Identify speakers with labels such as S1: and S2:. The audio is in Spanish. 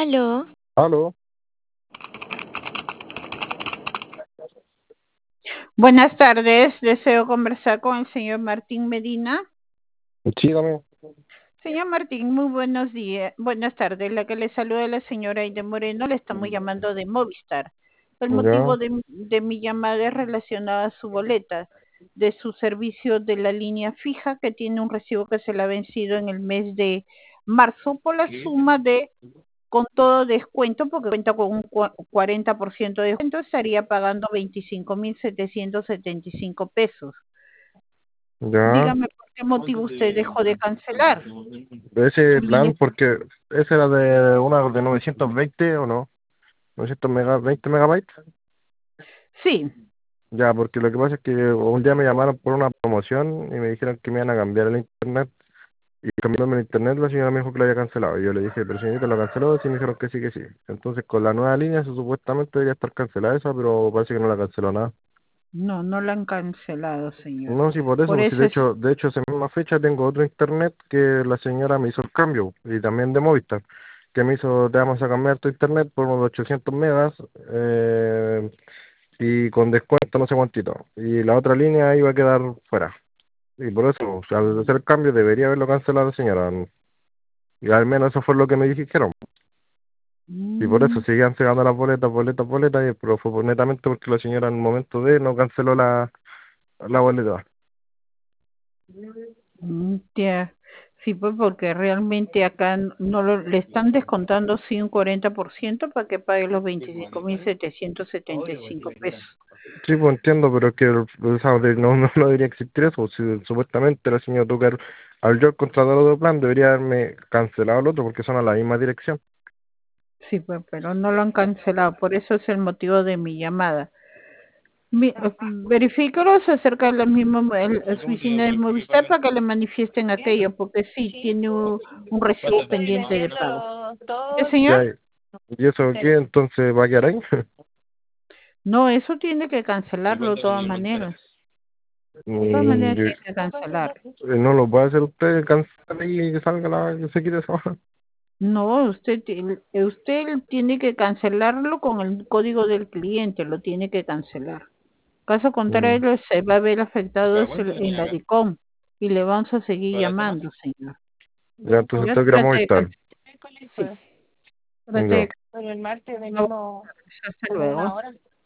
S1: Aló,
S2: Aló,
S3: Buenas tardes, deseo conversar con el señor Martín Medina.
S2: sígame.
S3: Señor Martín, muy buenos días, buenas tardes. La que le saluda es la señora Aide Moreno, le estamos llamando de Movistar. El
S2: Ya,
S3: motivo de mi llamada es relacionada a su boleta de su servicio de la línea fija, que tiene un recibo que se le ha vencido en el mes de marzo por la suma de, con todo descuento, porque cuenta con un 40% de descuento, estaría pagando 25.775 pesos.
S2: ya.
S3: Dígame por qué motivo usted dejó de cancelar
S2: De ese
S3: su línea.
S2: plan, porque ese era de una de 920 o no, 20 megabytes.
S3: Sí.
S2: Ya, porque lo que pasa es que un día me llamaron por una promoción y me dijeron que me iban a cambiar el internet. Y cambiándome el internet, la señora me dijo que lo había cancelado. Y yo le dije, pero señorita, ¿lo canceló? Sí, me dijeron que sí, que sí. Entonces, con la nueva línea, supuestamente debería estar cancelada esa, pero parece que no la canceló nada.
S3: No, no la han cancelado, señor.
S2: No, sí, por eso,
S3: Por
S2: pues sí,
S3: eso es.
S2: de hecho, esa misma fecha tengo otro internet que la señora me hizo el cambio, y también de Movistar, que me hizo, te vamos a cambiar tu internet por unos 800 megas, y con descuento no sé cuántito, y la otra línea iba a quedar fuera, y por eso, o sea, al hacer el cambio debería haberlo cancelado la señora, y al menos eso fue lo que me dijeron, y por eso
S3: Mm,
S2: seguían sacando las boletas, pero fue netamente porque la señora en el momento de no canceló la boleta.
S3: ya. Sí, pues porque realmente acá no le están descontando sí un 40% para que pague los 25.775 pesos.
S2: Sí, pues entiendo, pero es que o sea, no debería existir eso. Si supuestamente la señora Tucker, al yo contratar otro plan, debería haberme cancelado el otro porque son a la misma dirección.
S3: Sí, pues, pero no lo han cancelado. Por eso es el motivo de mi llamada. Verifícalos acerca de la misma oficina de Movistar para que le manifiesten aquello, porque sí, tiene un recibo pendiente de pago. ¿Qué, señor?
S2: Ya, ¿y eso qué? Entonces va a quedar ahí.
S3: No, eso tiene que cancelarlo de todas maneras. De todas
S2: Mm,
S3: maneras tiene que cancelar.
S2: no lo puede hacer usted, cancelar y que salga que se quite esa hoja.
S3: No, usted tiene que cancelarlo con el código del cliente, lo tiene que cancelar. Caso
S2: Mm,
S3: contrario, se va a ver afectado en la DICOM y le vamos a seguir llamando, señor.
S2: ya, entonces
S3: Ya
S2: tengo que ir a
S3: trate de
S2: Movistar.
S3: cancelar. Sí, trate
S2: Ya,
S3: de cancelar. Hasta luego.